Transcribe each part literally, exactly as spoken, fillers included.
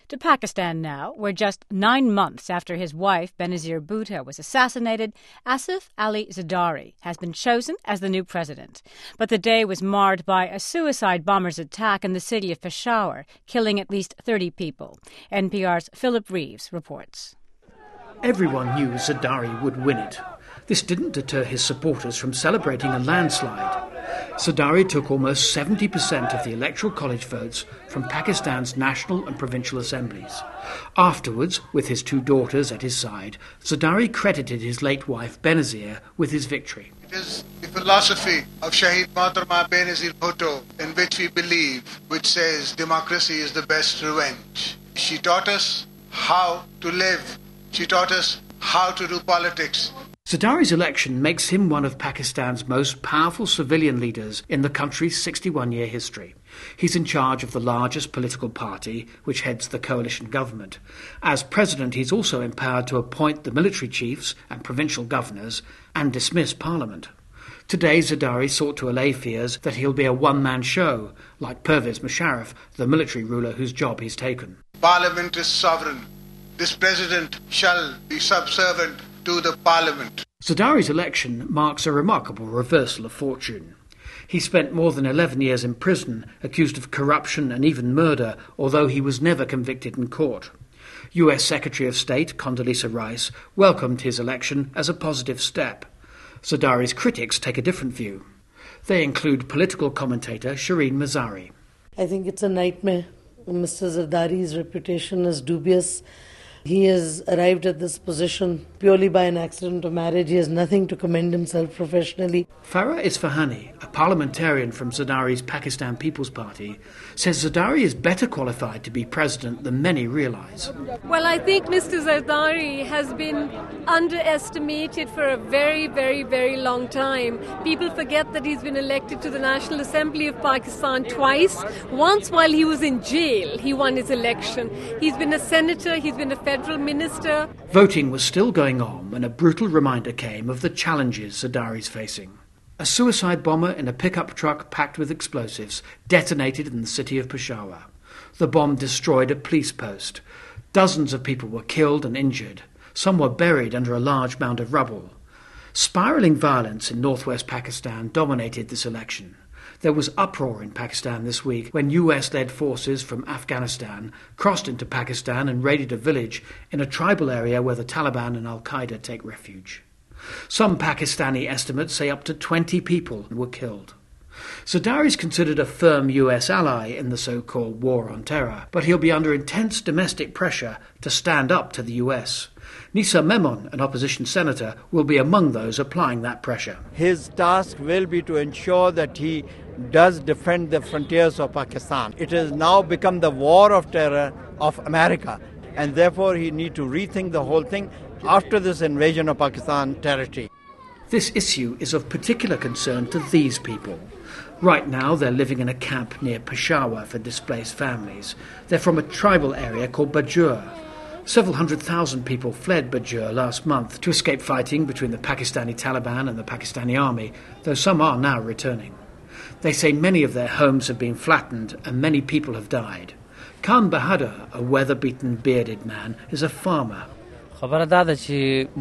To Pakistan now, where just nine months after his wife Benazir Bhutto was assassinated, Asif Ali Zardari has been chosen as the new president. But the day was marred by a suicide bomber's attack in the city of Peshawar, killing at least thirty people. N P R's Philip Reeves reports. Everyone knew Zardari would win it. This didn't deter his supporters from celebrating a landslide. Zardari took almost seventy percent of the Electoral College votes from Pakistan's national and provincial assemblies. Afterwards, with his two daughters at his side, Zardari credited his late wife Benazir with his victory. It is the philosophy of Shahid Mohtarma Benazir Bhutto in which we believe, which says democracy is the best revenge. She taught us how to live. She taught us how to do politics. Zardari's election makes him one of Pakistan's most powerful civilian leaders in the country's sixty-one-year history. He's in charge of the largest political party, which heads the coalition government. As president, he's also empowered to appoint the military chiefs and provincial governors and dismiss parliament. Today, Zardari sought to allay fears that he'll be a one-man show, like Pervez Musharraf, the military ruler whose job he's taken. Parliament is sovereign. This president shall be subservient to the parliament. Zardari's election marks a remarkable reversal of fortune. He spent more than eleven years in prison, accused of corruption and even murder, although he was never convicted in court. U S Secretary of State Condoleezza Rice welcomed his election as a positive step. Zardari's critics take a different view. They include political commentator Shireen Mazari. I think it's a nightmare. Mister Zardari's reputation is dubious. He has arrived at this position purely by an accident of marriage. He has nothing to commend himself professionally. Farah Isfahani, a parliamentarian from Zardari's Pakistan People's Party, says Zardari is better qualified to be president than many realise. Well, I think Mister Zardari has been underestimated for a very, very, very long time. People forget that he's been elected to the National Assembly of Pakistan twice. Once while he was in jail, he won his election. He's been a senator, he's been a federal minister. Voting was still going on when a brutal reminder came of the challenges Zardari's facing. A suicide bomber in a pickup truck packed with explosives detonated in the city of Peshawar. The bomb destroyed a police post. Dozens of people were killed and injured. Some were buried under a large mound of rubble. Spiralling violence in northwest Pakistan dominated this election. There was uproar in Pakistan this week when U S-led forces from Afghanistan crossed into Pakistan and raided a village in a tribal area where the Taliban and Al-Qaeda take refuge. Some Pakistani estimates say up to twenty people were killed. Zardari is considered a firm U S ally in the so-called war on terror, but he'll be under intense domestic pressure to stand up to the U S. Nisa Memon, an opposition senator, will be among those applying that pressure. His task will be to ensure that he does defend the frontiers of Pakistan. It has now become the war of terror of America, and therefore he needs to rethink the whole thing after this invasion of Pakistan territory. This issue is of particular concern to these people. Right now they're living in a camp near Peshawar for displaced families. They're from a tribal area called Bajur. Several hundred thousand people fled Bajur last month to escape fighting between the Pakistani Taliban and the Pakistani army, though some are now returning. They say many of their homes have been flattened and many people have died. Khan Bahadur, a weather-beaten, bearded man, is a farmer. It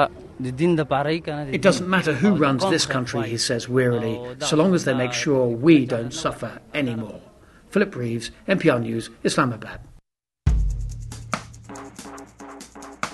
doesn't matter who runs this country, he says wearily, so long as they make sure we don't suffer anymore. Philip Reeves, N P R News, Islamabad.